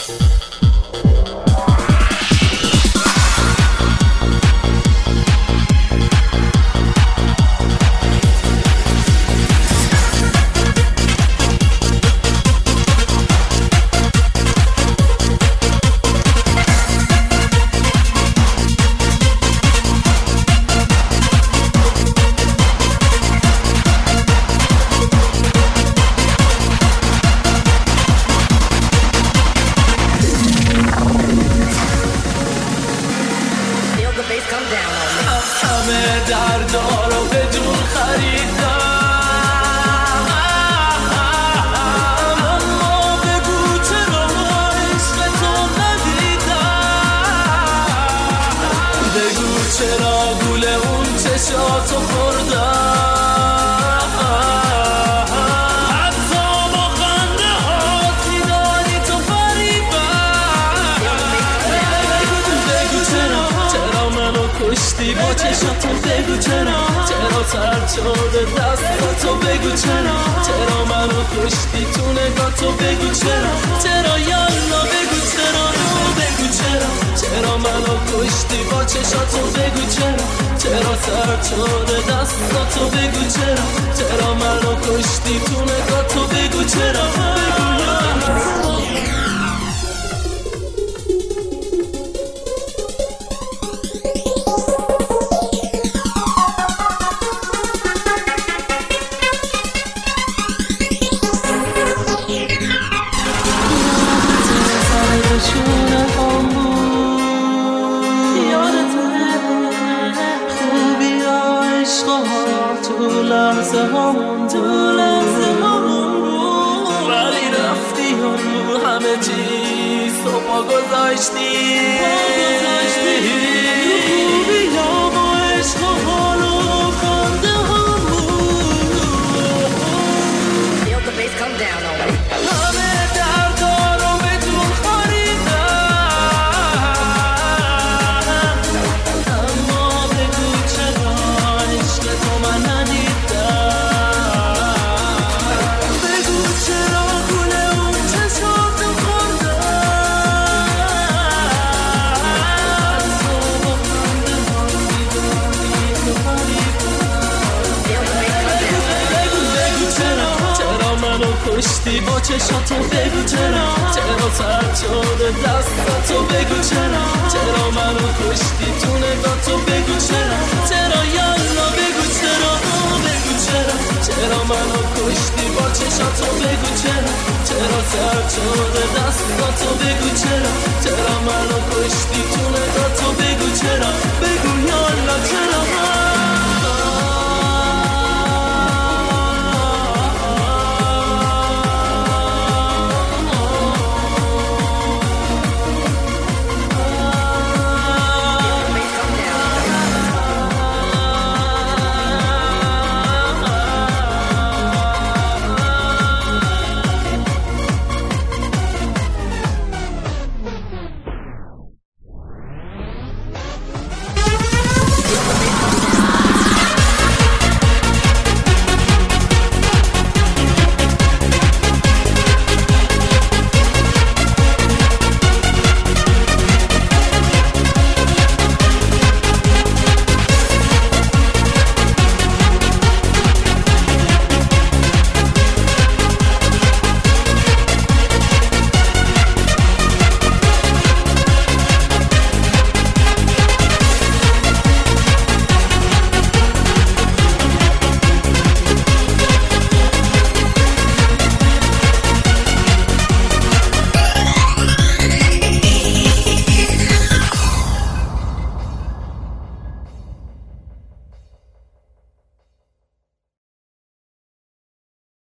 دردارو بدون خریدم، اما بگو چرا عشق تو ندیدم، بگو چرا گول اون چشاتو خوردم، حتی با خنده هات میدانی تو فریبم، بگو چرا منو کشتی با چشاتو، بگو چرا سرد شده دستاتو، بگو چرا منو کشتی تو نگاتو، بگو چرا یالا، بگو چرا منو کشتی با چشاتو، بگو چرا سرد شده دستاتو، بگو چرا منو کشتی تو نگاتو، بگو چرا، بگو یالا. تو لحظه همون بود، ولی رفتی و همه چیز تو پا گذاشتی، خوبی یا با عشق و حال و خنده هم بود، همه دردارو بدون خریدم، اما بگو چرا عشق تو من ندیدم، کشتی با چشاتو، بگو چرا سرد شده دستاتو، بگو چرا منو کشتی تو نگاتو، بگو چرا یالا، بگو چرا منو کشتی با چشاتو، بگو چرا سرد شده دستاتو،